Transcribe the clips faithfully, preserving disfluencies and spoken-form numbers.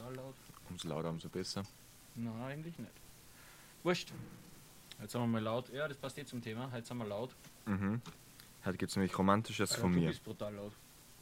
brutal laut. Umso lauter, umso besser. Nein, eigentlich nicht. Wurscht. Jetzt sind wir mal laut. Ja, das passt eh zum Thema. Heute sind wir laut. Mhm. Heute gibt es nämlich Romantisches Alter, von du mir. bist brutal laut.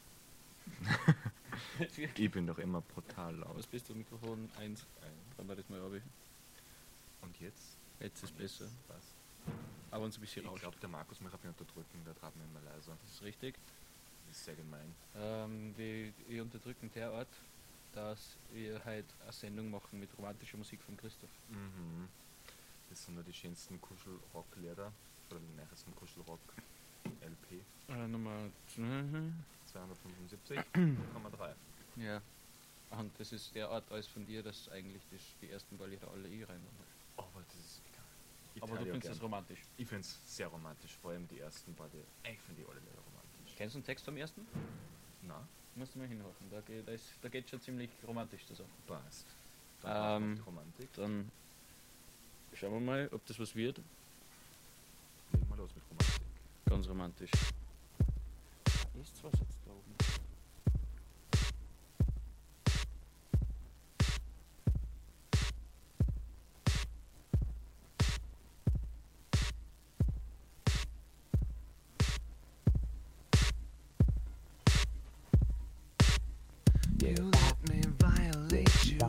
Ich bin doch immer brutal laut. Was bist du? Mikrofon eins. Dann war das mal ab. Und jetzt? Jetzt ist besser. Was? Aber uns ein bisschen Ich rauscht. glaube, der Markus mich hat mich unterdrücken, der trat mir immer leiser. Das ist richtig. Das ist sehr gemein. Ähm, wir, wir unterdrücken derart, dass wir heute eine Sendung machen mit romantischer Musik von Christoph. Mhm. Das sind nur die schönsten Kuschelrock-Lieder. Oder die neuesten Kuschelrock-L P. Äh, Nummer zweihundertfünfundsiebzig Komma drei. Ja. Und das ist derart alles von dir, dass eigentlich das, die ersten paar Lieder alle eh rein haben. Aber das ist egal. Ich Aber du teile ja findest gern. das romantisch. Ich finde es sehr romantisch, vor allem die ersten paar. Die, ich finde die alle Lieder romantisch. Kennst du den Text vom ersten? Na, Musst du mal hinhören. Da geht es da geht schon ziemlich romantisch zusammen. passt. Dann Ähm, ähm, die Romantik. Dann schauen wir mal, ob das was wird. Legen wir los mit Romantik. Ganz romantisch. Ist was jetzt da oben? You let me violate you.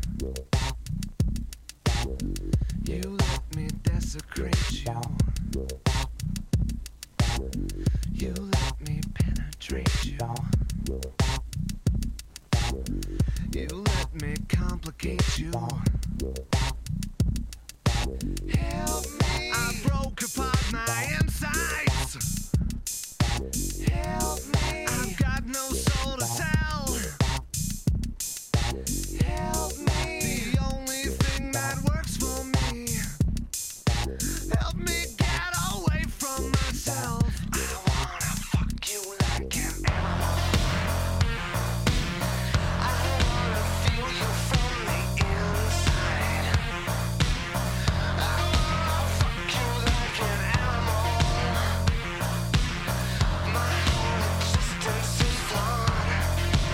You let me desecrate you. You let me penetrate you. You let me complicate you. Help me. I broke apart my insides. Help me. I've got no soul to tell. Help me. The only thing that works for me. Help me get away from myself. I wanna fuck you like an animal. I wanna feel you from the inside. I wanna fuck you like an animal. My whole existence is flawed.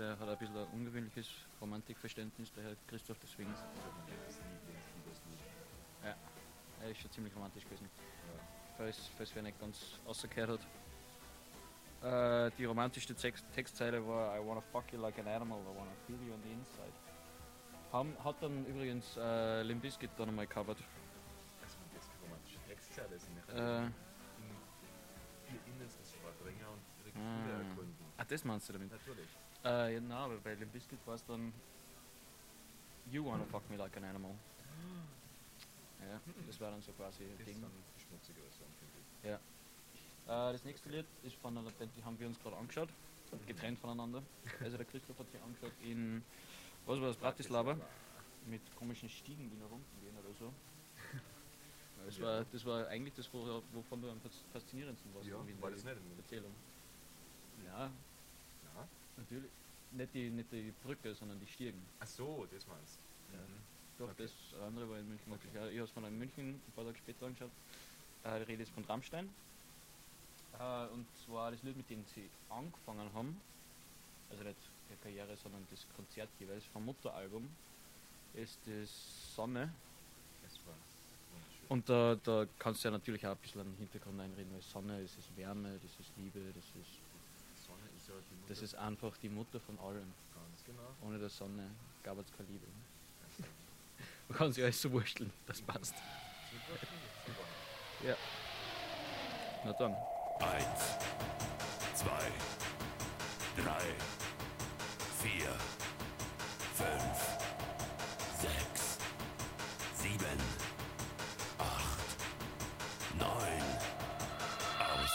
der hat ein bisschen ein ungewöhnliches Romantikverständnis, der Herr Christoph, deswegen. Ja, er ist schon ziemlich romantisch gewesen. Falls, falls wer nicht ganz rausgehört hat. Äh, die romantischste Text Textzeile war I wanna fuck you like an animal, I wanna feel you on the inside. Haben, hat dann übrigens äh, Limp Bizkit dann einmal covered. Also das ist romantische Textzeile, sind nicht Äh, ihr Innerstes vordringen und ihre Ah. Gefühle erkunden. ah, das meinst du damit? Natürlich. Äh, ja, nein, aber bei Limp Bizkit war es dann You wanna fuck me like an animal. Ja, das war dann so quasi ein Das Ding. sind die schmutzigere Sachen, finde ich. Äh, das nächste Lied ist von einer Band, die haben wir uns gerade angeschaut, getrennt voneinander. Also der Christoph hat sich angeschaut in, was war das, Bratislava, mit komischen Stiegen, die nach unten gehen oder so. Ja, Das war, das war eigentlich das, wo- wovon du am fas- faszinierendsten warst. Ja, irgendwie in war der das nicht in München? Erzählung. Ja, Ja. natürlich. Nicht die, nicht die Brücke, sondern die Stiegen. Ach so, das meinst du. Ja. Mhm. Doch, Okay. das andere war in München. Okay. Okay. Ja, ich habe es mir dann in München ein paar Tage später angeschaut. Äh, die Rede ist von Rammstein. Äh, und zwar das Lied, mit dem sie angefangen haben, also nicht die Karriere, sondern das Konzert jeweils vom Mutteralbum, ist das Sonne. Das war wunderschön. Und da, da kannst du ja natürlich auch ein bisschen an den Hintergrund einreden, weil Sonne, das ist Wärme, das ist Liebe, das ist, Die Sonne ist ja die Mutter. das ist einfach die Mutter von allem. ganz genau. Ohne der Sonne gab es keine Liebe. Also, Man kann sich alles so wursteln, das passt. super, super. Ja. Na dann. Eins, zwei, drei, vier, fünf, sechs, sieben, acht, neun, aus.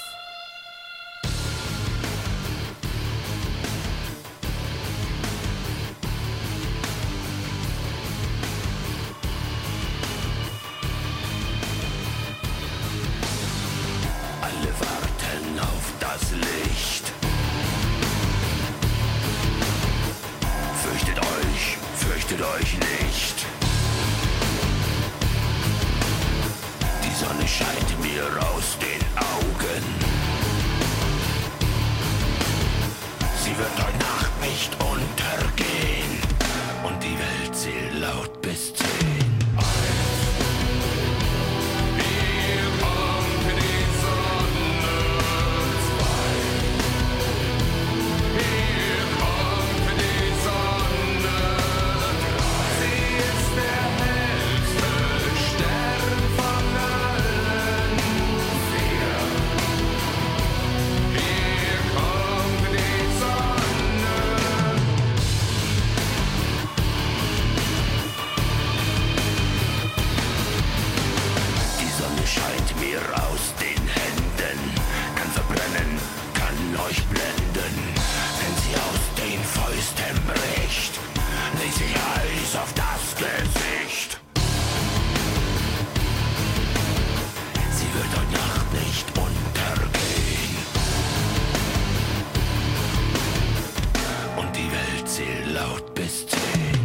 Alle warten auf das Licht. Fürchtet euch, fürchtet euch nicht. Die Sonne scheint mir aus den Augen. Sie wird heute Nacht nicht untergehen. Und die Welt zählt laut bis zehn. Die Sonne scheint mir aus den Händen, kann verbrennen, kann euch blenden. Wenn sie aus den Fäusten bricht, legt sich Eis auf das Gesicht. Sie wird heute Nacht nicht untergehen. Und die Welt zählt laut bis zehn.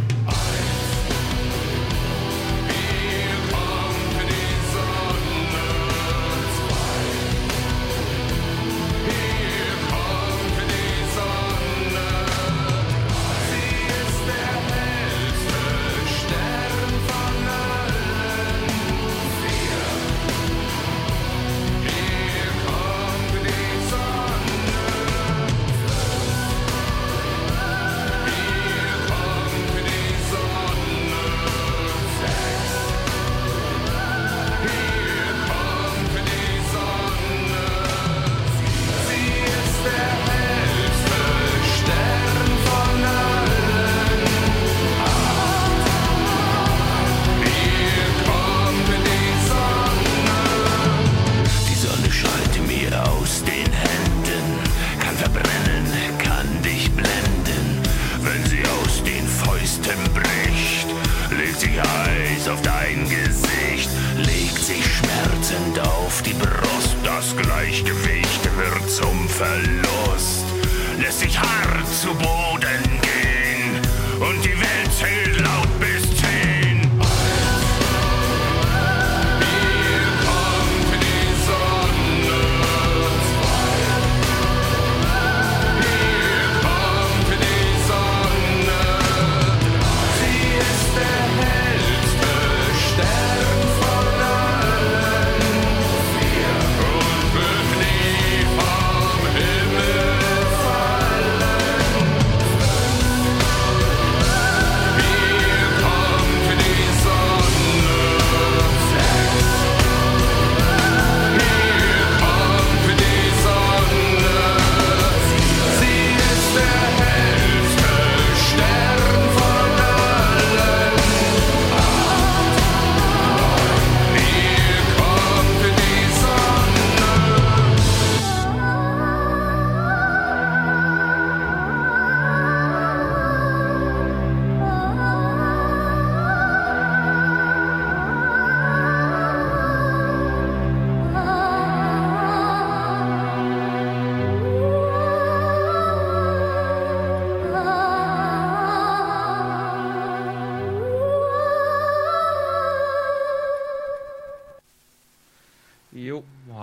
Die Sonne scheint mir aus den Händen, kann verbrennen, kann dich blenden. Wenn sie aus den Fäusten bricht, legt sich Eis auf dein Gesicht, legt sich schmerzend auf die Brust. Das Gleichgewicht wird zum Verlust, lässt sich hart zu Boden gehen und die Welt zählt laut bis zehn. Die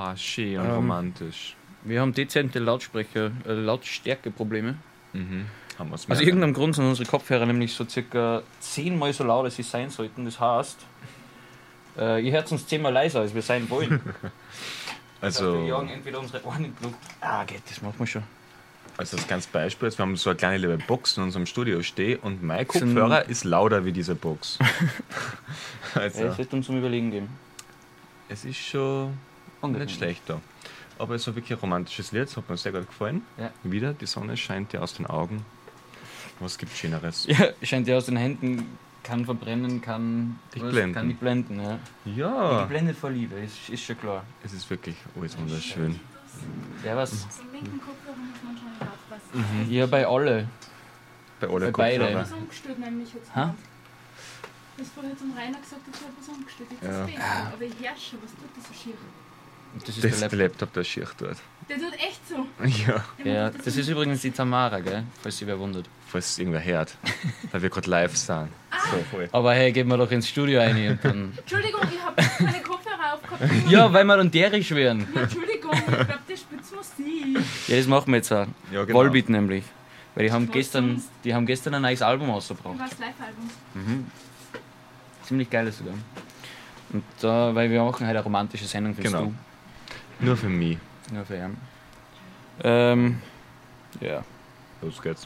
Ah, schön und Ähm. romantisch. Wir haben dezente Lautsprecher, äh, Lautstärkeprobleme. Mhm. Haben wir's Aus merken. irgendeinem Grund sind unsere Kopfhörer nämlich so circa zehnmal so laut, als sie sein sollten. Das heißt, äh, ihr hört uns zehnmal leiser, als wir sein wollen. Also, wir jagen entweder unsere Ohren in die Luft. Ah, geht, das machen wir schon. also das ganze Beispiel ist, wir haben so eine kleine liebe Box in unserem Studio stehen und mein Sind- Kopfhörer ist lauter wie diese Box. Ja, also, es wird uns zum Überlegen geben. es ist schon Angenehm. nicht schlecht da. Aber es ist ein wirklich ein romantisches Lied, das hat mir sehr gut gefallen. Ja. Wieder, die Sonne scheint dir aus den Augen. Was gibt Schöneres? Ja, scheint ja aus den Händen, kann verbrennen, kann Dich was, blenden. Kann dich blenden, ja. Ja, Geblendet vor Liebe, ist, ist schon klar. es ist wirklich alles wunderschön. Ja, was? Zum linken Kopfhörer muss man schon aufpassen. Ja, bei alle. Bei alle Bei beide. Kopfhörer. Das ist umgestellt nämlich jetzt. Ha? Du hast vorher zum Rainer gesagt, ich habe was umgestellt. Jetzt Ja. ist besser. Aber ich herrsche, was tut das so schier? Das ist Das ist der der Laptop. Laptop, der schier tut. Der tut echt so. Ja, Der Ja, macht das ist übrigens die Tamara, gell? Falls sie wer wundert. falls es irgendwer hört. Weil wir gerade live sind. So, voll. Aber hey, gehen wir doch ins Studio rein und dann. Entschuldigung, ich habe meine Kopfhörer aufgehabt. Ja, weil wir dann derisch werden. Ja, Entschuldigung, ich glaube, das spielt Musik. Ja, das machen wir jetzt auch. Ja, genau. Volbeat nämlich. Weil die haben Was gestern, sonst? die haben gestern ein neues Album rausgebracht. Was Live-Album? Mhm. Ziemlich geiles sogar. Und da, weil wir machen heute eine romantische Sendung für Genau. du. Nur für mich. Ja, für ihn. Ähm, ja. Los geht's.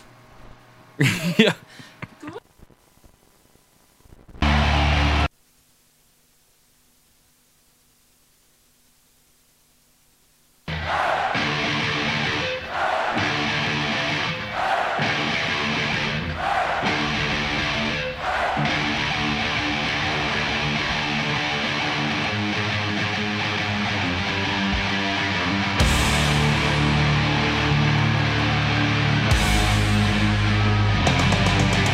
Ja. Thank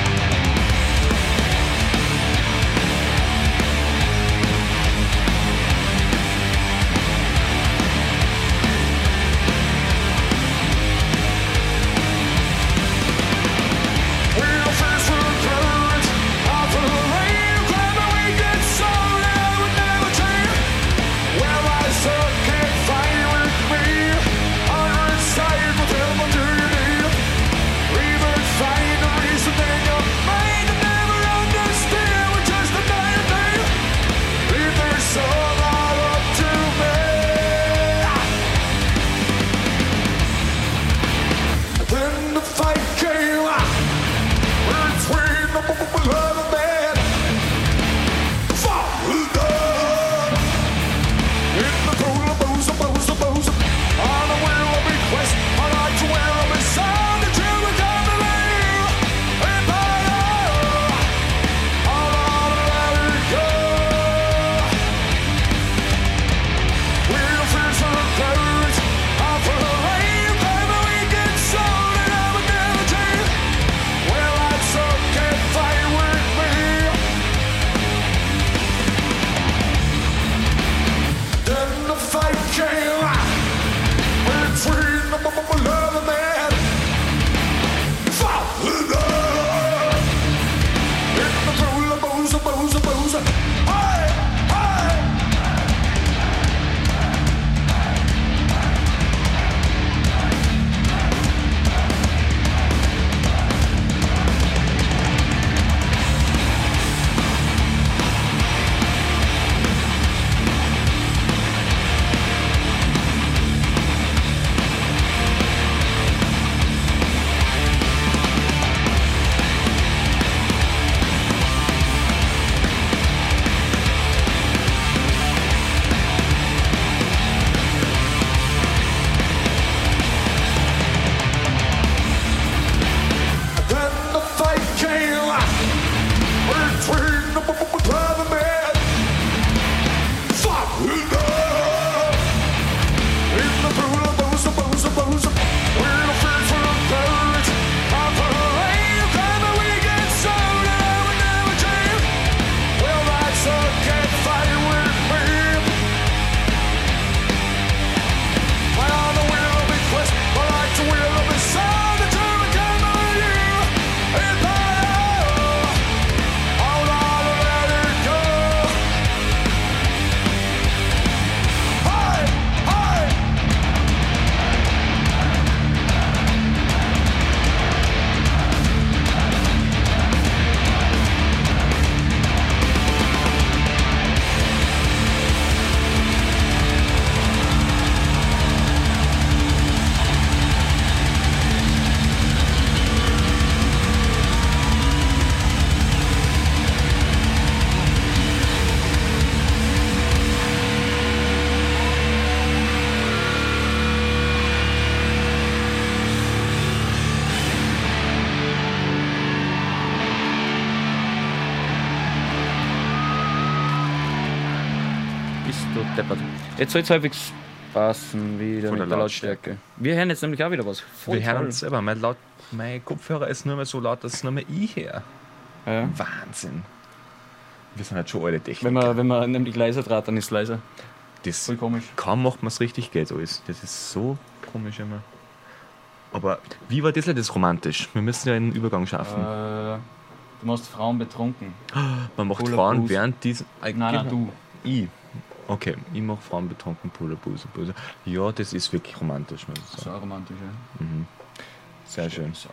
Bist du deppert. Jetzt soll es halbwegs passen wieder Von mit der der Lautstärke. Wir hören jetzt nämlich auch wieder was. Voll Wir hören toll. uns selber. Mein, laut, mein Kopfhörer ist nur mehr so laut, dass nur mehr ich höre. Ja. Wahnsinn. Wir sind halt schon alte Techniker. Wenn man, wenn man nämlich leiser draht, dann ist es leiser. das, Voll komisch. kaum macht man es richtig, geht alles. Das ist so komisch immer. Aber wie war das Lied jetzt romantisch? Wir müssen ja einen Übergang schaffen. Äh, du machst Frauen betrunken. Man macht Puller Frauen Booze. während diesen... Äh, Nein, nein, genau. du. Ich. Okay, ich mache Frauen betrunken, Puller, Buse, Buse. Ja, das ist wirklich romantisch, muss ich So sagen. romantisch, ja. Mhm. Sehr schön. So.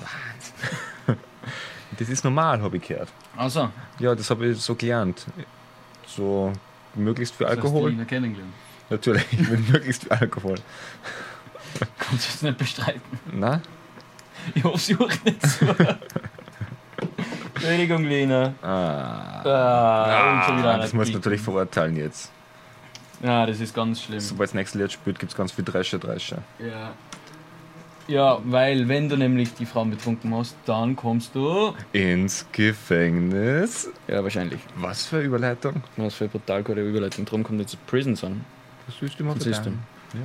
Das ist normal, habe ich gehört. Also, Ja, das habe ich so gelernt. So möglichst viel Alkohol. Hast du kennengelernt. Natürlich, ich will möglichst viel Alkohol. Kannst du jetzt nicht bestreiten. Na? Ich hoffe, sie hört nicht zu. Entschuldigung, Lena. Ah. Ah, und schon wieder Ah, einer das muss bieten. natürlich verurteilen jetzt. Ja, das ist ganz schlimm. Sobald das nächste Lied spielt, gibt es ganz viel Drescher, Drescher. Ja. Ja, weil wenn du nämlich die Frauen betrunken hast, dann kommst du... Ins Gefängnis. Ja, wahrscheinlich. Was für eine Überleitung? Was für eine brutal gute Überleitung. Drum kommt jetzt Prison an. Das willst du mal Das ist verteilen. Ja.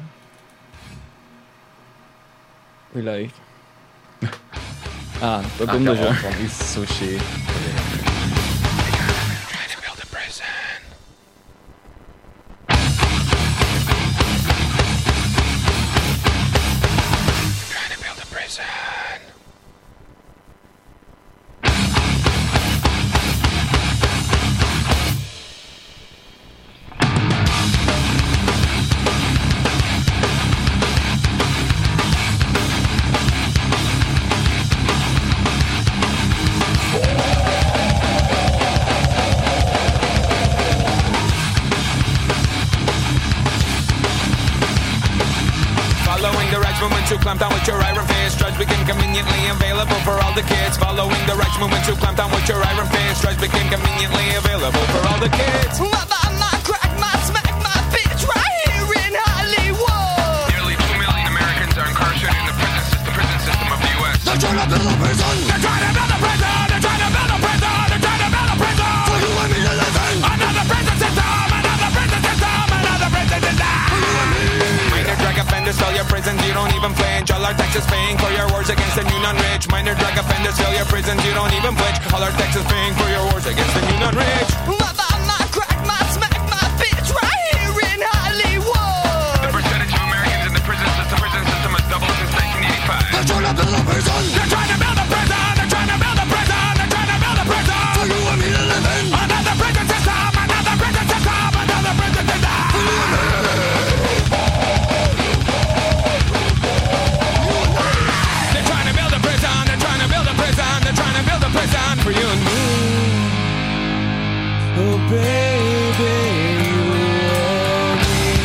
Vielleicht. Ah, da Ah, kommt der er schon. Anfang ist so schön. Following the movement to clamp down with your iron fist. Drugs became conveniently available for all the kids. Following the rights movement to clamp down with your iron fist. Drugs became conveniently available for all the kids. Crack my smack my bitch right here in Hollywood. Nearly two million Americans are incarcerated in the prison system, prison system of the U S. They're trying to build a prison. They're trying to build a prison. They're trying to build a prison. They're trying to build a prison. For you and me to live in. Another prison system. Another prison system. Another prison system. Minor drug offenders fill your prisons. You don't even flinch. All our taxes paying for your wars against the new non-rich. Minor drug offenders fill your prisons. You don't even flinch. All our taxes paying for your wars against the new non-rich. Crack my smack my bitch right here in Hollywood. The percentage of Americans in the prison system, prison system has doubled since nineteen eighty-five. They're trying to build a prison. They're trying to build a prison. They're trying to build a prison. They're trying to build a prison. For you and me to live in. Another prison system. Another prison system. Another prison system. They're trying to build a prison. They're trying to build a prison. They're trying to build a prison for you and me. Oh baby, you and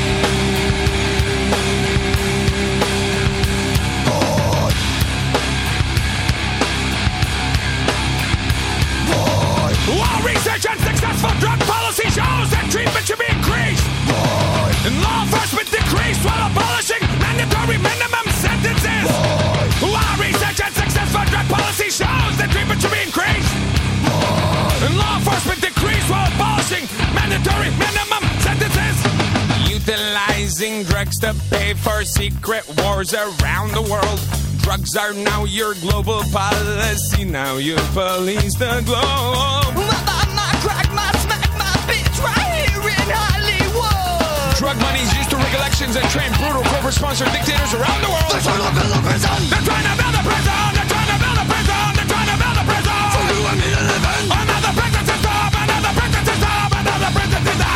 While research and successful drug policy shows that treatment should be increased, and law enforcement decreased while abolishing mandatory minimum sentences. While research and successful drug policy shows that treatment should be increased, and law enforcement decreased while abolishing mandatory minimum sentences. Utilizing drugs to pay for secret wars around the world. Drugs are now your global policy. Now you police the globe. Crack my smack my bitch right here in Hollywood. Drug money's used to rig elections and train brutal corporate-sponsored dictators around the world. They're trying to build a prison. They're trying to build a prison. They're trying to build a prison. They're trying to build a prison. For you and me to live in. Another prison system. Another prison system. Another prison system.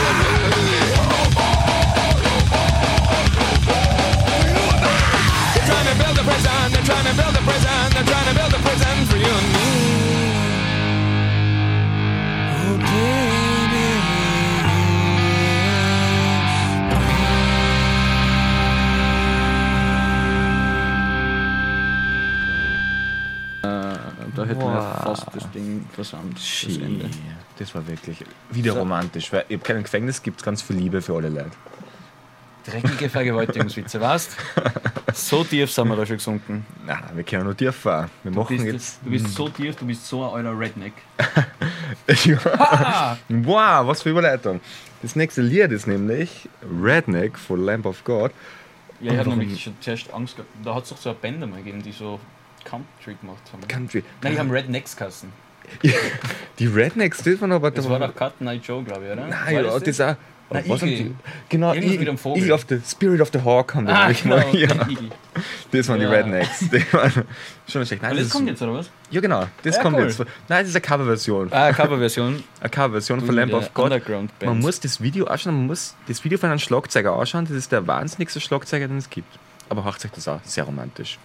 They're trying to build a prison. They're trying to build a prison. They're trying to build a prison for you and me. Oh, baby. Da hätten Wow. wir fast das Ding versammelt. Das Schön. Ende. Das war wirklich wieder So. romantisch. Weil ich habe kein Gefängnis, gibt es ganz viel Liebe für alle Leute. Dreckige Vergewaltigungswitze, weißt du? So tief sind wir da schon gesunken. Nein, wir können noch tiefer. Wir Du machen bist, jetzt. du bist so tief, du bist so ein alter Redneck. Ja. Wow, was für Überleitung. Das nächste Lied ist nämlich Redneck von Lamb of God. Ja, ich habe Warum? nämlich schon zuerst Angst gehabt. Da hat es doch so eine Band einmal gegeben, die so Country gemacht haben. Country. Nein, die haben Rednecks geheißen. Die Rednecks, das waren aber. Das war doch Cut Night Joe, glaube ich, oder? Nein, war ja, das auch. Nein, was Igel. haben die? Genau, Irgendwas I- mit einem Vogel. Eagle of the Spirit of the Hawk haben die Ah, nämlich genau, mal. Ja, Igel. das waren Ja. die Rednecks. Die waren schon schlecht. Nein, Aber das ist- kommt jetzt, oder was? Ja, genau, das Ja, kommt cool. jetzt. Nein, das ist eine Coverversion. Ah, Coverversion. Eine Coverversion von Lamb of God. Underground-Band. Man muss das Video anschauen, man muss das Video von einem Schlagzeuger anschauen. Das ist der wahnsinnigste Schlagzeuger, den es gibt. Aber hört euch das auch, sehr romantisch.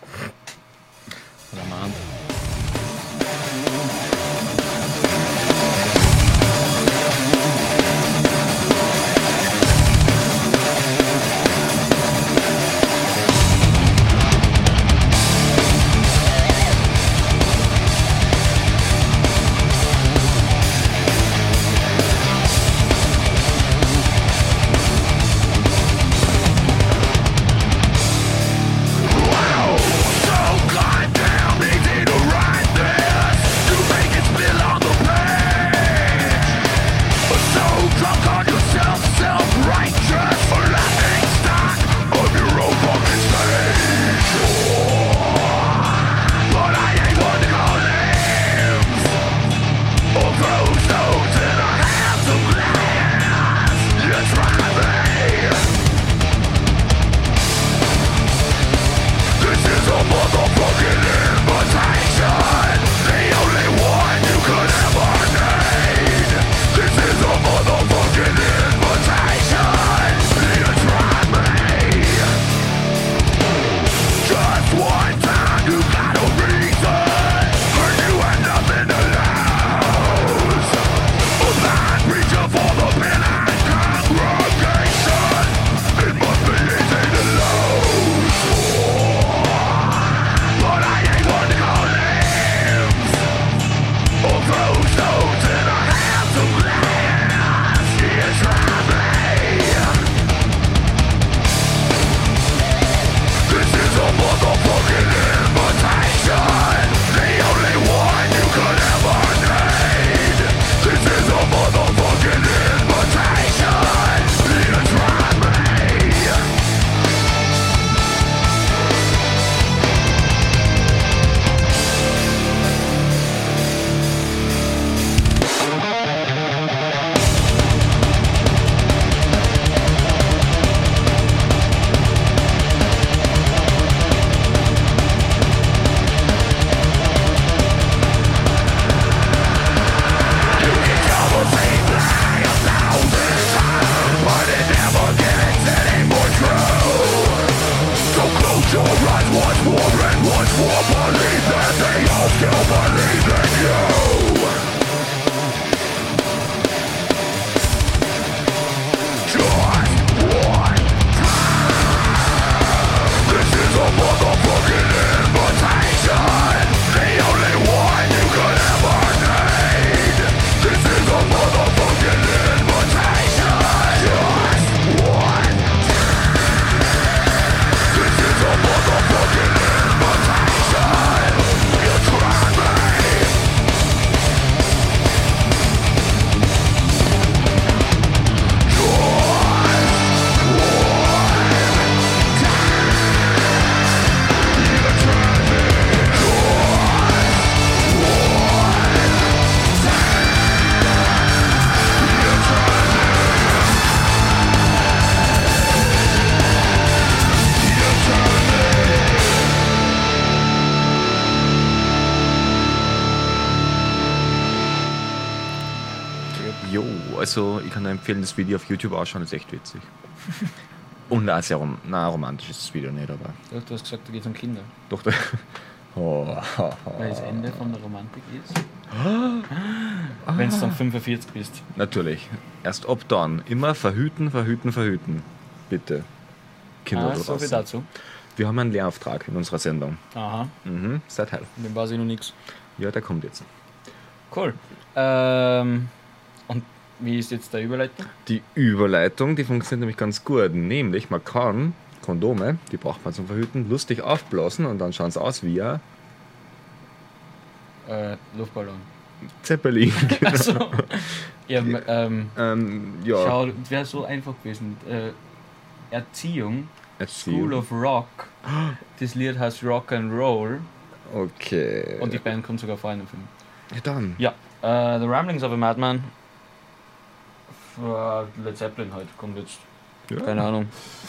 Jo, also ich kann nur empfehlen, das Video auf YouTube ausschauen, ist echt witzig. Und auch sehr rom na, romantisch ist das Video nicht, aber Ja, du hast gesagt, da geht es um Kinder. doch. Da oh, Weil das Ende von der Romantik ist. Wenn du dann fünfundvierzig bist. natürlich. Erst ab dann. Immer verhüten, verhüten, verhüten. Bitte. Kinder Ah, da so viel draußen. dazu. Wir haben einen Lehrauftrag in unserer Sendung. Aha, Mhm, seid heil. von dem weiß ich noch nichts. Ja, der kommt jetzt. Cool. Ähm, und Wie ist jetzt der Überleitung? Die Überleitung, die funktioniert nämlich ganz gut. Nämlich, man kann Kondome, die braucht man zum Verhüten, lustig aufblasen und dann schauen sie aus wie ein Äh, Luftballon. Zeppelin. Genau. Also, ja, ähm, ähm, ja, schau, wäre so einfach gewesen. Äh, Erziehung, Erziehung. School of Rock. Das Lied heißt Rock and Roll Okay. und die Band kommt sogar vor in dem Film. ja, dann. Ja, äh, The Ramblings of a Madman. Für Led Zeppelin halt kommt jetzt. Ja. Keine Ahnung.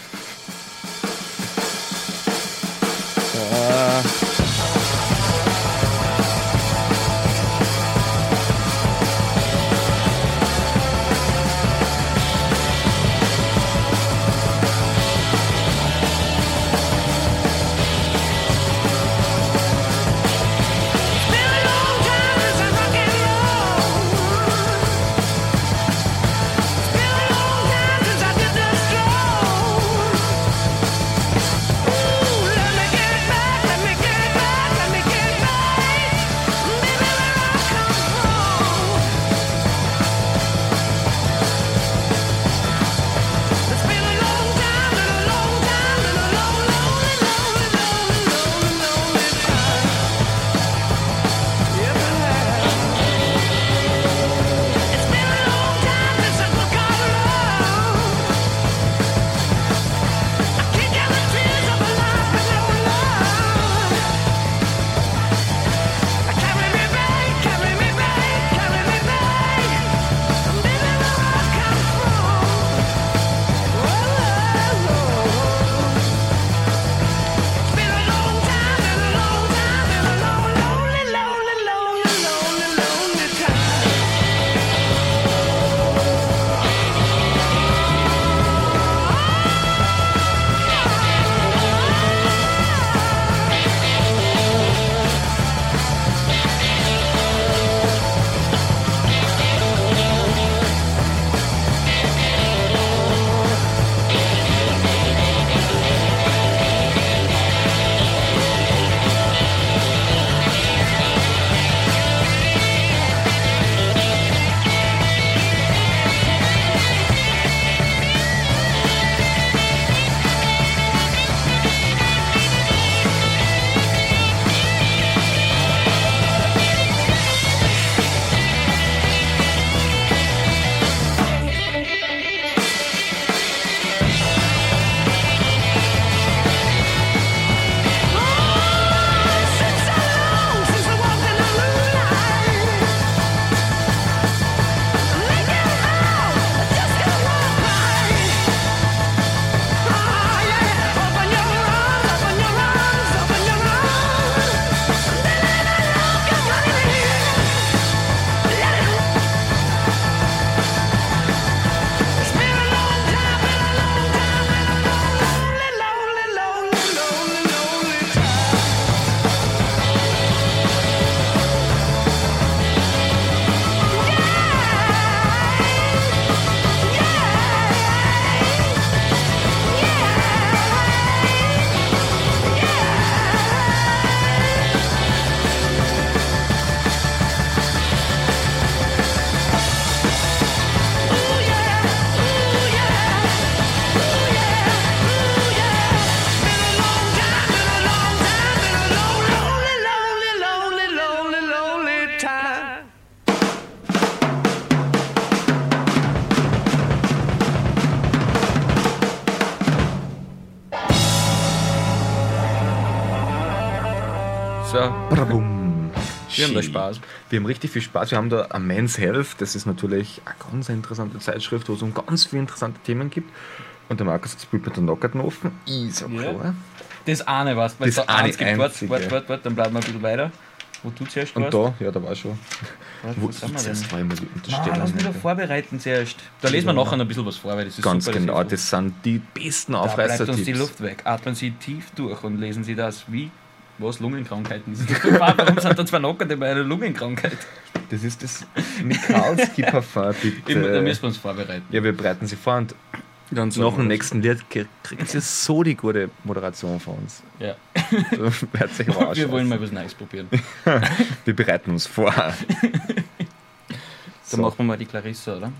So, Brabum. wir haben da Spaß. Wir haben richtig viel Spaß. Wir haben da A Man's Health. Das ist natürlich eine ganz interessante Zeitschrift, wo es um ganz viele interessante Themen gibt. Und der Markus spielt mit der Knockerten offen. Ist so Ja. klar. Das eine was, weil Das es da eine eins gibt. Warte, einzige. warte, warte, warte, dann bleiben wir ein bisschen weiter. Wo du zuerst Und warst. da, ja, da war schon. Warte, Wo wo sind wir ist denn? das? War immer die Nein, Unterstellung. lass mich doch vorbereiten zuerst. Da lesen wir nachher noch ein bisschen was vor, weil das ist Ganz super. genau, das, das sind die besten da bleibt uns die Aufreißer-Tipps. Luft weg. Atmen Sie tief durch und lesen Sie das wie, was, Lungenkrankheiten. Das ist doch total, warum sind da zwei Knockerte bei einer Lungenkrankheit? Das ist das Mikalski-Parfum, bitte. Da müssen wir uns vorbereiten. Ja, wir bereiten sie vor und Dann nach dem nächsten Lied kriegt sie so die gute Moderation von uns. Ja. So, wird sich aber Wir wollen ausschauen. mal was Neues probieren. Wir bereiten uns vor. Dann So. machen wir mal die Clarissa, oder?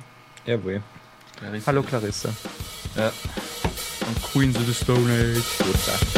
Jawohl. Clarissa. Hallo Clarissa. Ja. Und Queens of the Stone Age. Gut, da.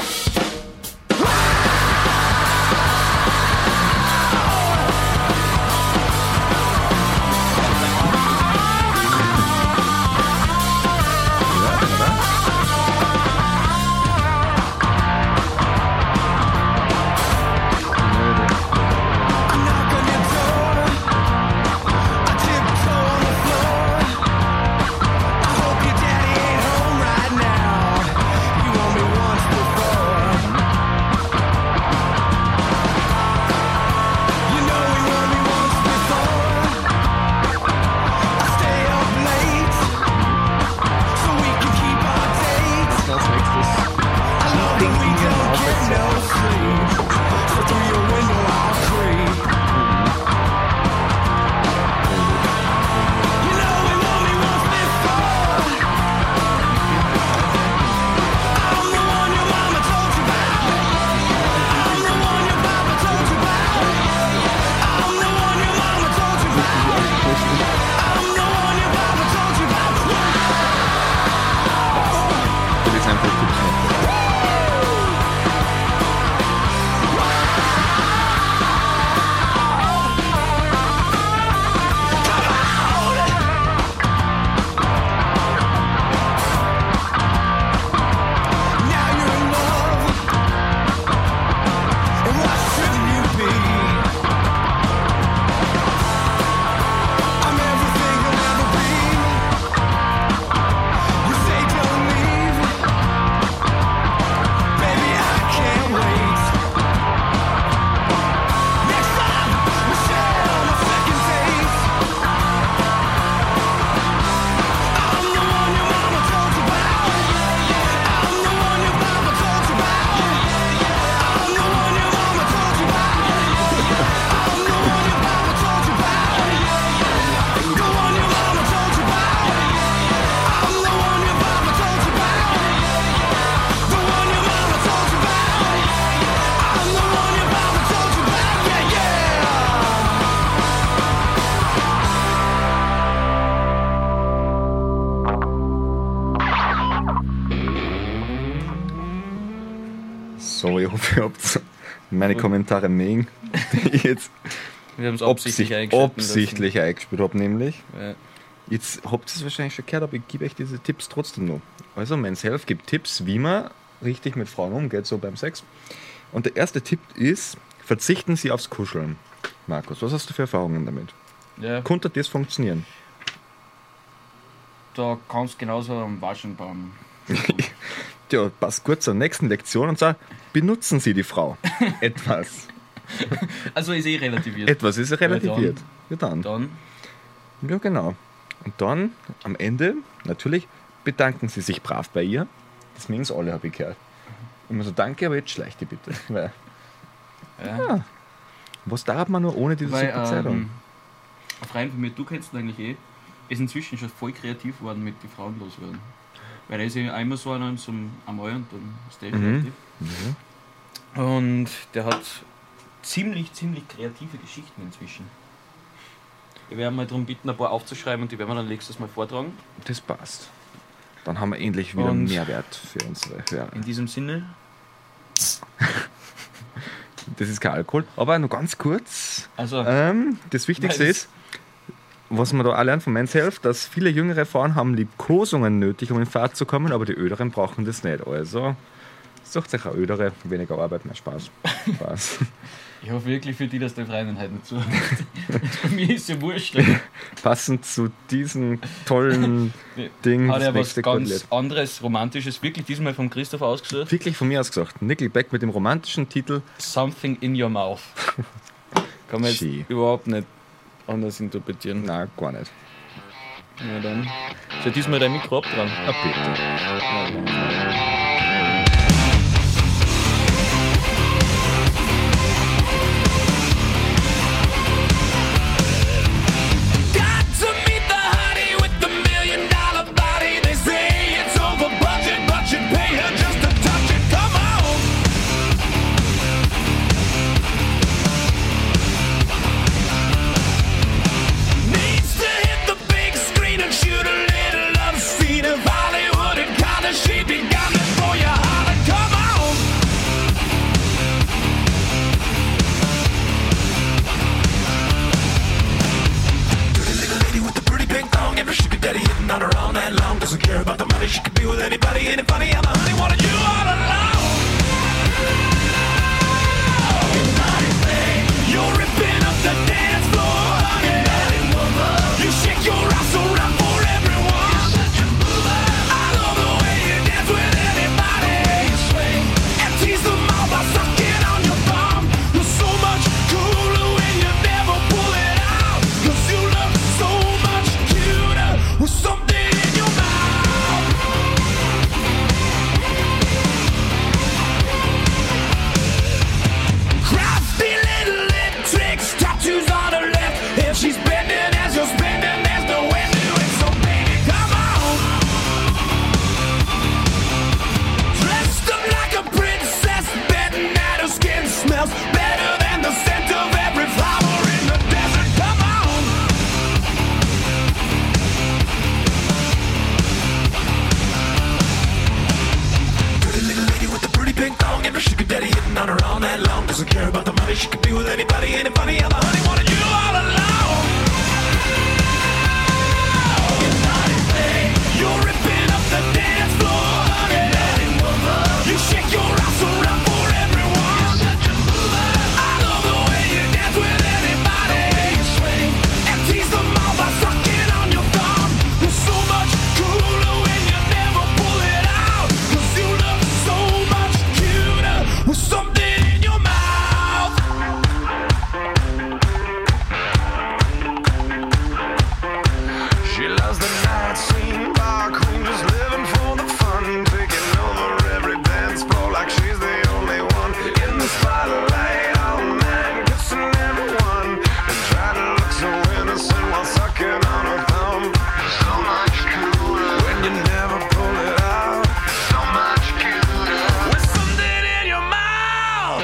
So, ich hoffe, ihr habt meine Kommentare mögen, die ich jetzt Wir haben es absichtlich, absichtlich, absichtlich eingespielt habe, nämlich. Ja. Jetzt habt ihr es wahrscheinlich schon gehört, aber ich gebe euch diese Tipps trotzdem noch. Also, Men's Health gibt Tipps, wie man richtig mit Frauen umgeht, so beim Sex. Und der erste Tipp ist, verzichten Sie aufs Kuscheln. Markus, was hast du für Erfahrungen damit? Ja, Konnte das funktionieren? da kannst du genauso am Waschen beim. Ja, passt gut zur nächsten Lektion und sagt, benutzen Sie die Frau. Etwas. Also ist eh relativiert. Etwas ist relativiert. Ja, dann. Dann Ja, genau. Und dann, am Ende, natürlich, bedanken Sie sich brav bei ihr. Das mögen alle, habe ich gehört. Immer so, danke, aber jetzt schleich die bitte. Weil, ja. ja, was darf man nur ohne diese Weil, super Zeitung? ähm, ein Freund von mir, du kennst ihn eigentlich eh, ist inzwischen schon voll kreativ geworden mit die Frauen loswerden. Weil er ist ja einmal so einer zum Einmal und dann ist der Mhm. kreativ. Und der hat ziemlich, ziemlich kreative Geschichten inzwischen. Ich werde mal darum bitten, ein paar aufzuschreiben und die werden wir dann nächstes Mal vortragen. Das passt. Dann haben wir endlich wieder Und- Mehrwert für unsere Hörer. In diesem Sinne, Das ist kein Alkohol. Aber nur ganz kurz. also Ähm, das Wichtigste Weil- ist, was man da auch lernt von Men's Health, dass viele jüngere Frauen haben Liebkosungen nötig, um in Fahrt zu kommen, aber die Öderen brauchen das nicht. Also sucht sich eine Ödere, weniger Arbeit, mehr Spaß. Spaß. ich hoffe wirklich für die, dass der Freundin heute nicht zuhört. Bei mir ist ja wurscht. Passend zu diesem tollen Ding. Hat das er was nächste ganz Quadrat. anderes, Romantisches, wirklich diesmal von Christoph ausgesucht. Wirklich von mir aus gesagt. Nickelback mit dem romantischen Titel Something in your mouth. Kann man jetzt Schön. überhaupt nicht anders interpretieren. Na, gar nicht. Na dann. Ist ja diesmal dein Mikro dran. Ah, bitte. Got to meet the hottie with the million dollar body. They say it's over budget, but you pay her just to touch it. Come on. Needs to hit the big screen and shoot the sheep began before you holler, come on. Dirty little lady with the pretty pink thong, every sugar daddy hitting on her all night long. Doesn't care about the money, she could be with anybody. Ain't it funny how the honey wanted you all along? You're ripping up the dance floor, honey. You shake your ass around for everyone. You're such a mover. I love the way you dance with anybody. You swing and tease them all by sucking on your thumb. You're so much cooler when you never pull it out. 'Cause you look so much cuter with something in your mouth. Crafty little lip tricks, tattoos on her lip. If she's bending as you're spending, there's no way to do it. So baby, come on. Dressed up like a princess, betting that her skin smells better than the scent of every flower in the desert. Come on. Pretty little lady with the pretty pink thong, every sugar daddy hitting on her all night long. Doesn't care about the money, she could be with anybody. Ain't it funny how the honey wanted you all along? You naughty thing, you're ripping up the dance floor, honey. You shake your ass around for everyone. You're such a mover. I love the way you dance with anybody. You swing and tease them all by sucking on your thumb. You're so much cooler when you never pull it out. 'Cause you look so much cuter with something in your mouth. She loves the night scene, bar queen, just living for the fun, taking over every dance floor like she's the only one. In the spotlight all night, kissing everyone, and trying to look so innocent while sucking on her thumb. So much cooler when you never pull it out. So much cuter with something in your mouth.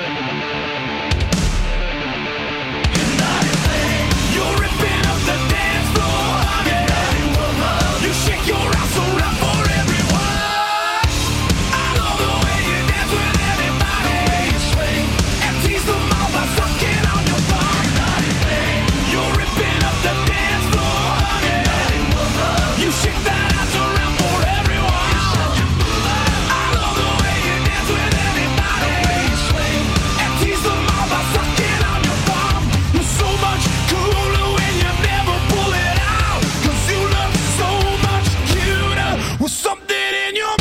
You're ripping up the dance floor, honey. You shake your ass around for everyone. I love the way you dance with anybody. You swing and tease them all by sucking on your thumb. You're ripping up the dance floor, honey. You shake that ass around for everyone. I love the way you dance with anybody. You swing and tease them all by sucking on your thumb. You're so much cooler when you never pull it out. 'Cause you look so much cuter with something in your.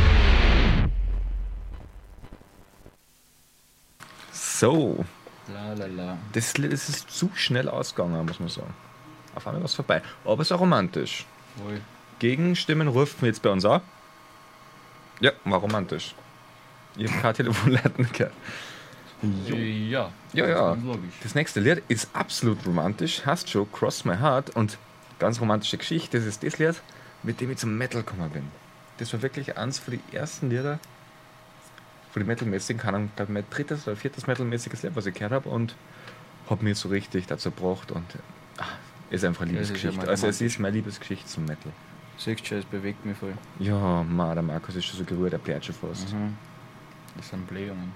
So, La la la. das Lied das ist zu schnell ausgegangen, muss man sagen. Auf einmal war es vorbei. Aber es ist auch romantisch. Wohl. Gegenstimmen rufen wir jetzt bei uns auch. Ja, war romantisch. Ich habe keine Telefonleiten gehört. Jo. Ja. Ja, ja. Ganz logisch. Das nächste Lied ist absolut romantisch. Heißt schon Cross My Heart. Und ganz romantische Geschichte. Das ist das Lied, mit dem ich zum Metal gekommen bin. Das war wirklich eins von den ersten Lieder, von den Metal-mäßigen, keine Ahnung, glaube mein drittes oder viertes Metal-mäßiges Lied, was ich gehört habe. Und habe mir so richtig dazu gebracht. Und ach, ist einfach eine Das ist Liebesgeschichte. ja mal Also es romantisch. ist meine Liebesgeschichte zum Metal. Siehst du, es bewegt mich voll. Ja, ma, der Markus ist schon so gerührt, der plärt schon fast. Mhm. Das sind Blähungen.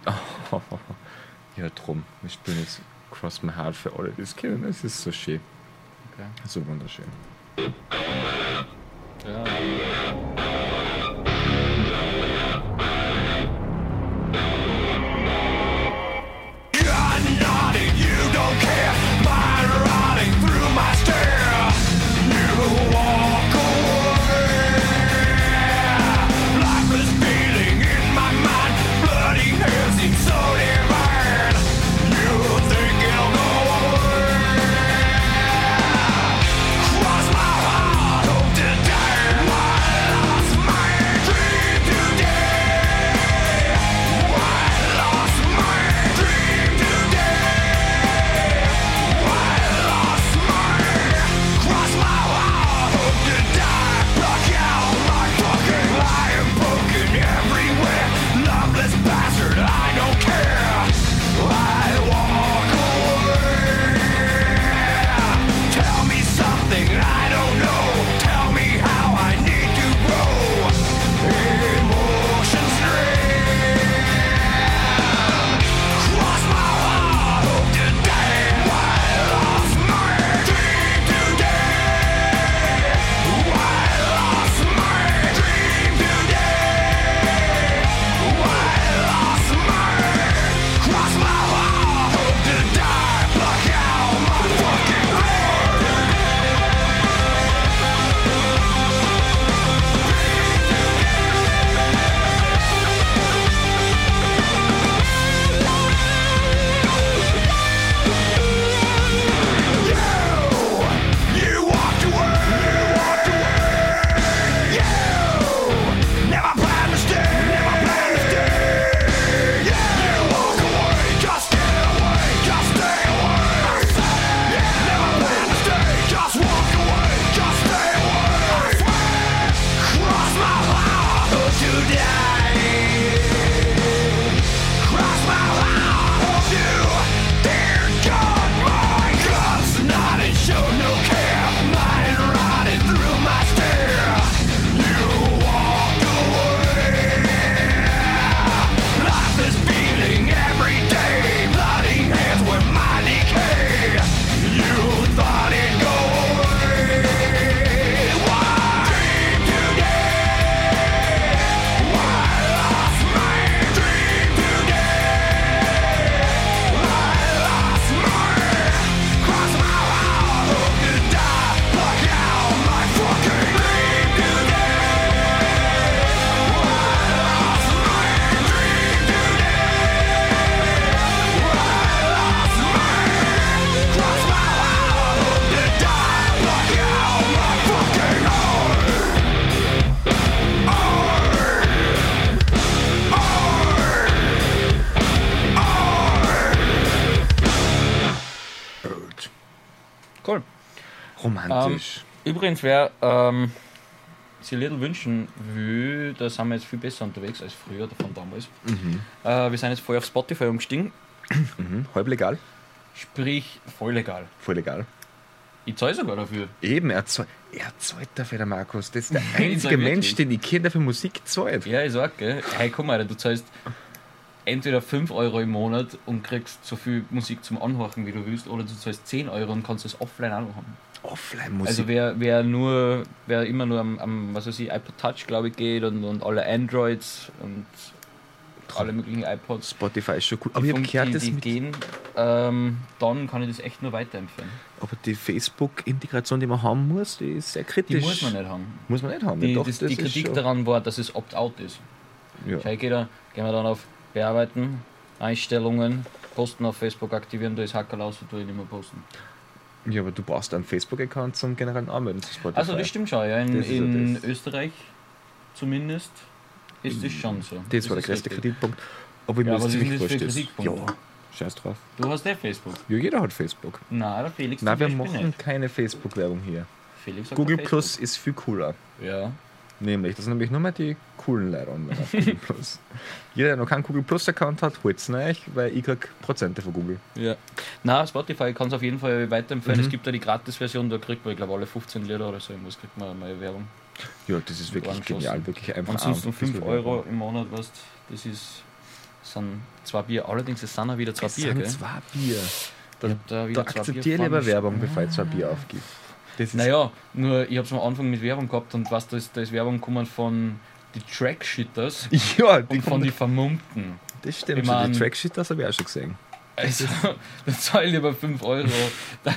Ja, drum. Wir spielen jetzt Cross My Heart für alle, die es kennen. Es ist so schön. Okay. So wunderschön. Ja. You're naughty, you don't care. Mind rotting through my stare. You walk away. Life is beating in my mind. Bloody hands seem so divine. You think it'll go away. Cross my heart. Romantisch. Ähm, übrigens, wer ähm, sich Liedl wünschen will, da sind wir jetzt viel besser unterwegs als früher, von damals. Mhm. Äh, wir sind jetzt voll auf Spotify umgestiegen, Mhm. Halb legal. sprich voll legal. Voll legal. Ich zahle sogar dafür. Eben, er zahlt, er zahlt dafür, der Markus. Das ist der Ich einzige sag Mensch, wirklich. den ich kenne, der für Musik zahlt. Ja, ich sag, gell. Hey, komm mal, du zahlst entweder fünf Euro im Monat und kriegst so viel Musik zum Anhören, wie du willst, oder du zahlst zehn Euro und kannst das offline auch noch haben. Offline-Musik. Also wer, wer nur, wer immer nur am, am was weiß ich, iPod Touch, glaube ich, geht und, und alle Androids und alle möglichen iPods, Spotify ist schon cool. Aber ich habe die, gehört, die, das die mit, gehen, ähm, dann kann ich das echt nur weiterempfehlen. aber die Facebook-Integration, die man haben muss, die ist sehr Die kritisch. muss man nicht haben. Muss man nicht haben. Die, Doch, das, das die ist Kritik schon- daran war, dass es Opt-out ist. Ja. Okay, geht da, gehen wir dann auf Bearbeiten, Einstellungen, Posten auf Facebook aktivieren, da ist Hackerl aus und du nicht mehr posten. ja, aber du brauchst einen Facebook-Account zum generellen Anmelden zu Spotify. Also das stimmt schon, ja. In, Das ist ja in das. Österreich zumindest ist das schon so. Das war der ist größte richtig. Kritikpunkt. Aber Ja, mir aber ist was ziemlich ist das für wurscht. Kritikpunkte? Ja, scheiß drauf. Du hast ja Facebook. Ja, jeder hat Facebook. Nein, der Felix Nein, zum wir Beispiel machen nicht. keine Facebook-Werbung hier. Felix hat Google kein Plus ist viel cooler. Facebook. Ja. Nämlich, das sind nämlich nur mal die coolen Leute online auf Google Plus. Jeder, der noch keinen Google Plus-Account hat, holt es euch, weil ich krieg Prozente von Google. Ja. Na, Spotify kann es auf jeden Fall weiterempfehlen. Mhm. Es gibt da die Gratis-Version, da kriegt man, ich glaube, alle fünfzehn Lieder oder so irgendwas kriegt man mal Werbung. Ja, das ist wirklich Angeschossen. genial. Wirklich einfach Ansonsten ein fünf bisschen Euro Werbung. im Monat, weißt, das ist sind zwei Bier. Allerdings, es sind auch wieder zwei Es Bier, sind gell? zwei Bier. Da, Ich hab da wieder da zwei akzeptiere Bier ich lieber vorne Werbung, stehen. bevor ich zwei Bier aufgebe. Das ist Naja, nur ich habe es am Anfang mit Werbung gehabt und was, da ist, da ist Werbung gekommen von die Trackshitters ja, die und von die Vermummten. das stimmt ich schon. mein- Die Trackshit, das habe ich auch schon gesehen. Also, da zahle ich lieber fünf Euro. Das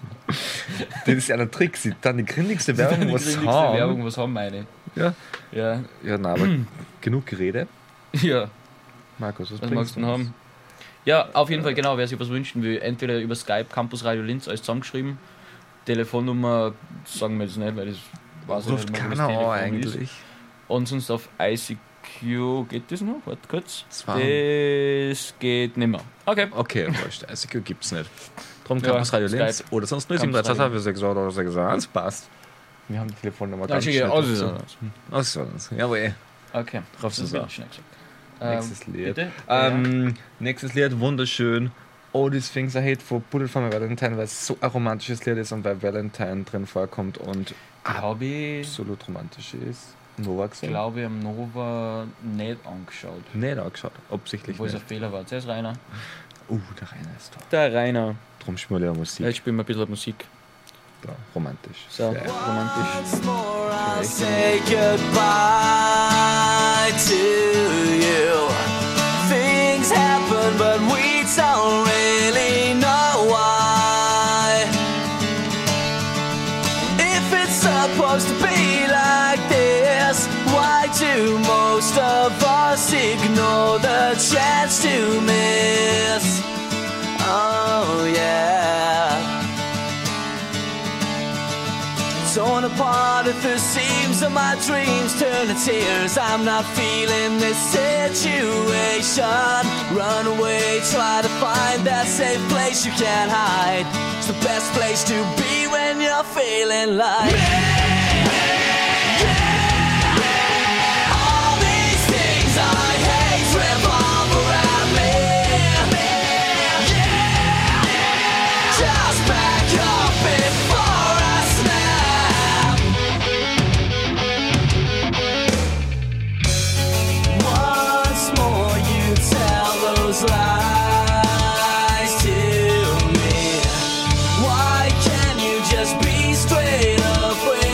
ist ja der Trick. Sie dann die grindigste Die Werbung, was grindigste haben. Werbung, was haben meine? Ja, Ja, ja na, aber genug Gerede. ja. Markus, was, Was bringst magst du du denn uns? haben? Ja, auf jeden Fall, genau, wer sich was wünschen will, entweder über Skype, Campus Radio Linz, alles zusammengeschrieben. Telefonnummer sagen wir jetzt nicht, weil das weiß ich Ruft nicht mehr, wo das keiner an Telefon ist. eigentlich. Und sonst auf I C Q, geht das noch? Warte kurz. Zwei. Das geht nicht mehr. Okay. Okay, wurscht. I C Q gibt es nicht. Drum Ja, Campus Radio Linz Skype. oder sonst null sieben drei zwei zwei vier sechs oder sechs eins passt. Wir haben die Telefonnummer Dann ganz schicke ich schnell aus. dazu. Aus, jawohl. Okay. Drauf Das ist wird er. schnell gesagt. Nächstes Ähm, Lied. Bitte? Ähm, nächstes Lied, wunderschön. All These Things I Hate for Bullet for My Valentine, weil es so ein romantisches Lied ist und bei Valentine drin vorkommt und Glaube ich, absolut romantisch ist. Nova gesehen? glaube ich, am Nova nicht angeschaut. Nicht angeschaut, absichtlich Wo es ein nicht. Fehler war. Zuerst Rainer. Uh, der Rainer ist da. Der Rainer. Drum spielen wir Musik. Jetzt spielen wir ein bisschen Musik. Da, romantisch. So, Sehr. romantisch. Once more I'll say goodbye to you. Things happen, but we don't really know why. If it's supposed to be like this, why do most of us ignore the chance to miss? Oh yeah. Torn apart at the seams of my dreams turn to tears. I'm not feeling this situation. Run away, try to find that safe place you can't hide. It's the best place to be when you're feeling like all these things I hate revolve around me. Just back up before I snap. Once more you tell those lies to me. Why can't you just be straight up with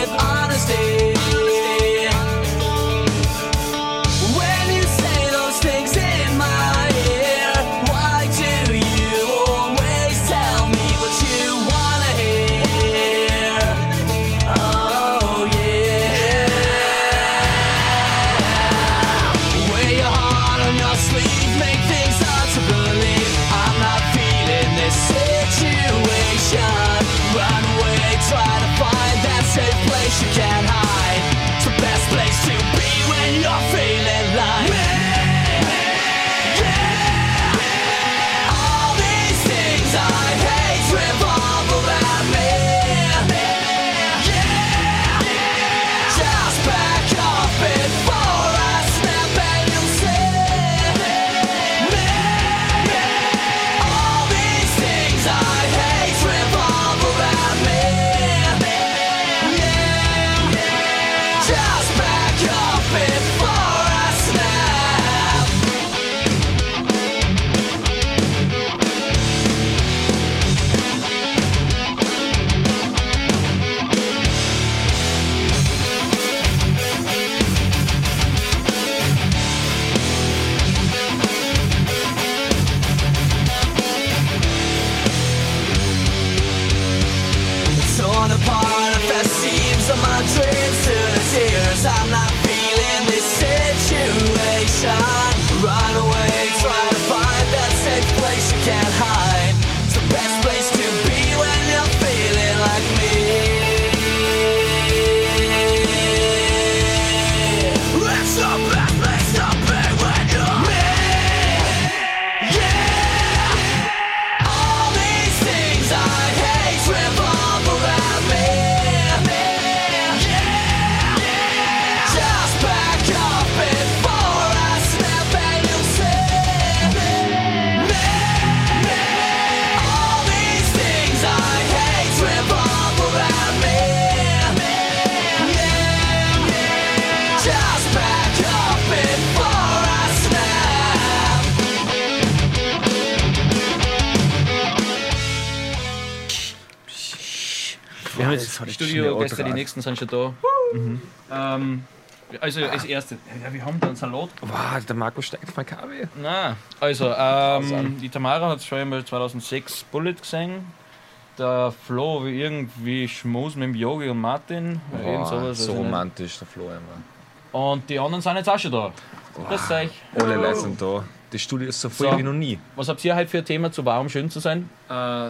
'cause I'm not feeling this situation. Run away, try to find that safe place you can't hide. It's the best place to be when you're feeling like me. It's the best place to be when you're me. Yeah. All these things I hate revolve around me. Yeah. Just back up before I snap and you'll see me. All these things I hate revolve around me. Yeah. Just back up before I snap. Wir haben das jetzt hat jetzt Studio, schnell Gäste, die Autograf. nächsten sind schon da. Ähm, also als erstes, ja, wir haben da einen Salat. Wow, der Markus steigt auf mein K W. Nein, also ähm, die Tamara hat schon einmal zweitausendsechs Bullet gesehen. Der Flo wie irgendwie Schmus mit dem Yogi und Martin. irgend sowas, weiß so ich nicht. romantisch, der Flo immer. Und die anderen sind jetzt auch schon da. Grüß euch. Alle Leute sind da. Das Studio ist so voll So. wie noch nie. Was habt ihr heute für ein Thema zu Warum schön zu sein? Äh,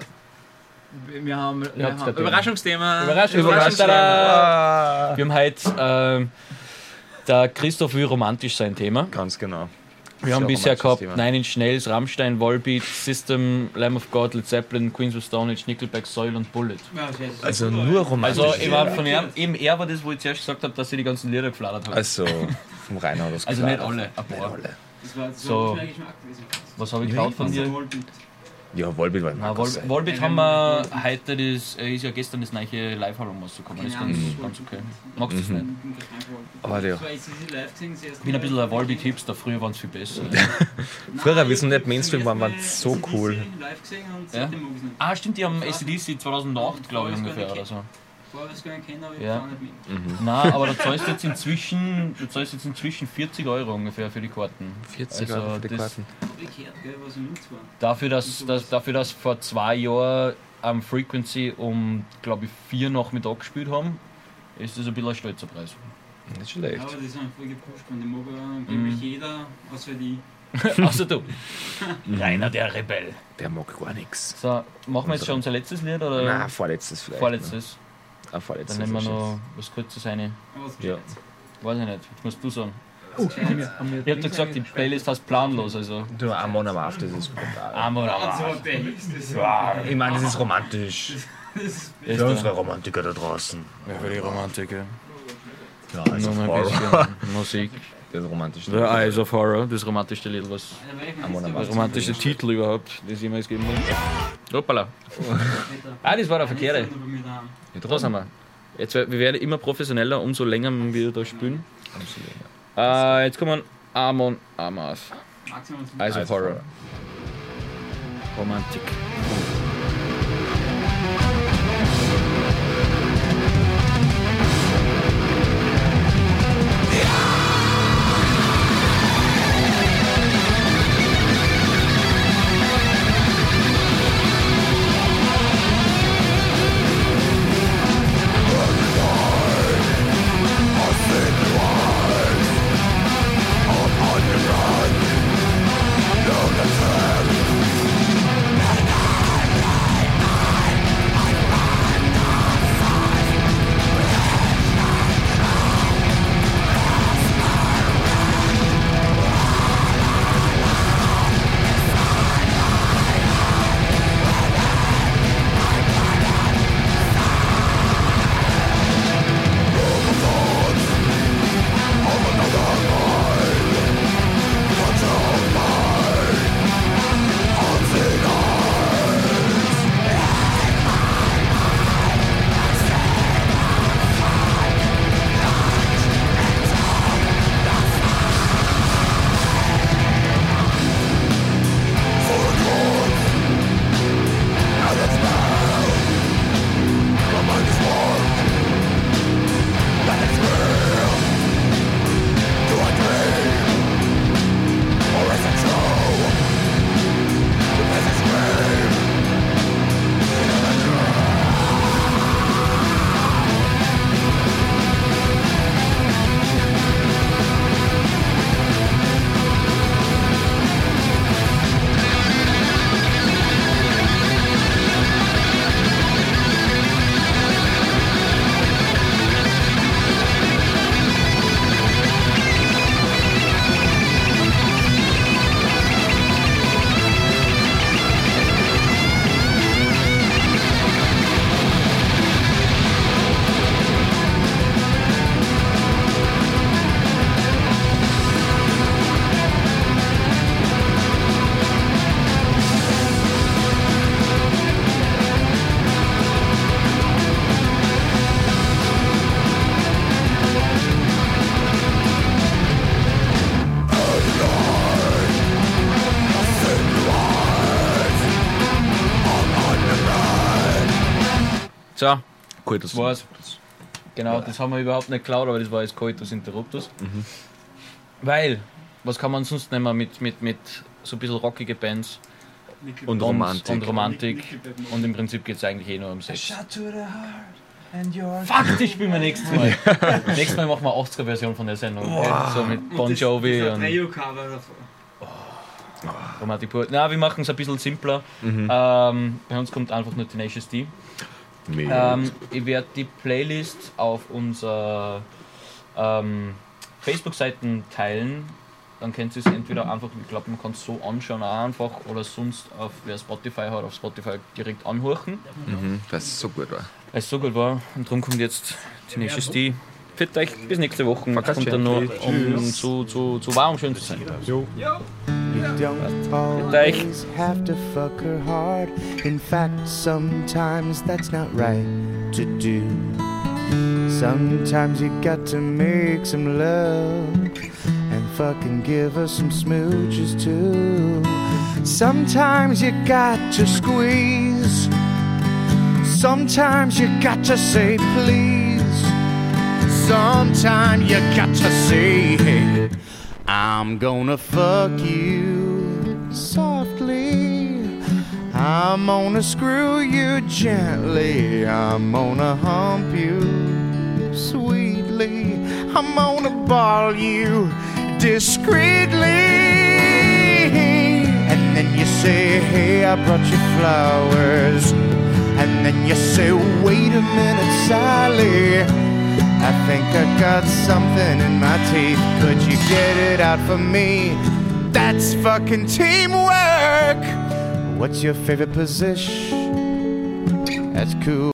wir haben, wir Ihr habt's haben kein Thema. Überraschungsthema. Überraschung, Überraschung. Tada! Wir haben heute äh, der Christoph will romantisch sein Thema. Ganz genau. Wir haben Sehr bisher romantisches gehabt Thema. Nine Inch Nails, Rammstein, Volbeat, System, Lamb of God, Led Zeppelin, Queens of Stone Age, Nickelback, Soil und Bullet. Also nur romantisch. Also ich war von ihm, eben er war das, wo ich zuerst gesagt habe, dass sie die ganzen Lieder gefladert haben. Also vom Rainer das Also nicht alle, ein paar. Das war, das So. war mein Geschmack gewesen. Was habe ich geklaut von dir? Ja, Volbeat war Na, Markus. Vol Volbeat haben wir heute, das äh, ist ja gestern das neue Live-Album rausgekommen. Das ist ganz, ganz okay. Magst du es nicht? Aber der, Das war jetzt diese live gesehen, das erste Ich bin ein Mal. bisschen ein Volbeat-Hipster, früher waren es viel besser. früher, wir sind nicht Mainstream, waren wir so cool. Live gesehen und Ja? seitdem mag ich es nicht. Ah, stimmt, die haben A C D C zweitausendacht, glaube ich, ungefähr oder so. Vorher was ich gar nicht kenne, aber ich Ja. kann nicht mit. Nein, aber du zahlst jetzt inzwischen, du zahlst jetzt inzwischen vierzig Euro ungefähr für die Karten. vierzig Also Euro für die das- Karten. Umgekehrt, gell, was in Linz war. Dafür, dass, dass, dafür, dass vor zwei Jahren am Frequency um, glaube ich, vier Nachmittag gespielt haben, ist das ein bisschen ein stolzer Preis. Nicht schlecht. Aber das ist einfach voll gepusht worden. Die mag ja Mhm. angeblich jeder, außer die. Außer du. Rainer der Rebell. Der mag gar nichts. So, machen wir jetzt schon unser letztes Lied oder Na, vorletztes vielleicht. vorletztes? Ah, vorletztes. Dann nehmen wir ist noch was Kurzes rein. Was Ja. Weiß ich nicht, das musst du sagen. Oh, Ich hab dir gesagt, die Playlist heißt planlos, also. jetzt. Du, Amon am After, das ist brutal. Amor, So, der ist das. Ja, ich meine, das ist romantisch. Das Für unsere Romantiker da draußen. Ja, für die Romantiker. Ja, also Nur mal ein Horror. bisschen Musik. Das ist romantisch. The Eyes of Horror, das romantischste Lied, was. Amon am Der After. romantische Titel überhaupt, das es jemals gegeben hat. Hoppala. Ah, das war der verkehrte. Da sind wir. Jetzt, wir werden immer professioneller, umso länger wir da spielen. Äh, jetzt kommen Amon Amarth. Eyes of Horror. Romantik. Upon your run, know the time. So, Coitus das war's. Genau, das haben wir überhaupt nicht geklaut, aber das war jetzt Coitus Interruptus. Mhm. Weil, was kann man sonst nehmen mit, mit, mit so ein bisschen rockige Bands Und Romantik. und Romantik Nickelback. und im Prinzip geht es eigentlich eh nur um Sex. Shot to the heart and your Fuck, das spielen wir nächstes Mal. Nächstes Mal machen wir achtziger-Version von der Sendung. Okay? So mit Bon Jovi und Trio-Cover davor. Romantik pur. Nein, wir machen es ein bisschen simpler. Mhm. Ähm, bei uns kommt einfach nur Tenacious D. Mega. Ähm, ich werde die Playlist auf unserer ähm, Facebook-Seiten teilen. Dann könnt ihr es entweder einfach, ich glaube, man kann es so anschauen auch einfach oder sonst auf, wer Spotify hat, auf Spotify direkt anhören, Mhm, weil es so gut war. weil es so gut war. Und darum kommt jetzt Tenacious D. Für euch bis nächste Woche. Jetzt kommt dann noch, um zu, zu, zu wahr und schön zu sein. You don't always have to fuck her hard. In fact, sometimes that's not right to do. Sometimes you got to make some love and fucking give her some smooches too. Sometimes you got to squeeze. Sometimes you got to say please. Sometimes you got to say, hey, I'm gonna fuck you softly. I'm gonna screw you gently. I'm gonna hump you sweetly. I'm gonna ball you discreetly. And then you say, hey, I brought you flowers. And then you say, wait a minute, Sally, I think I got something in my teeth. Could you get it out for me? That's fucking teamwork. What's your favorite position? That's cool.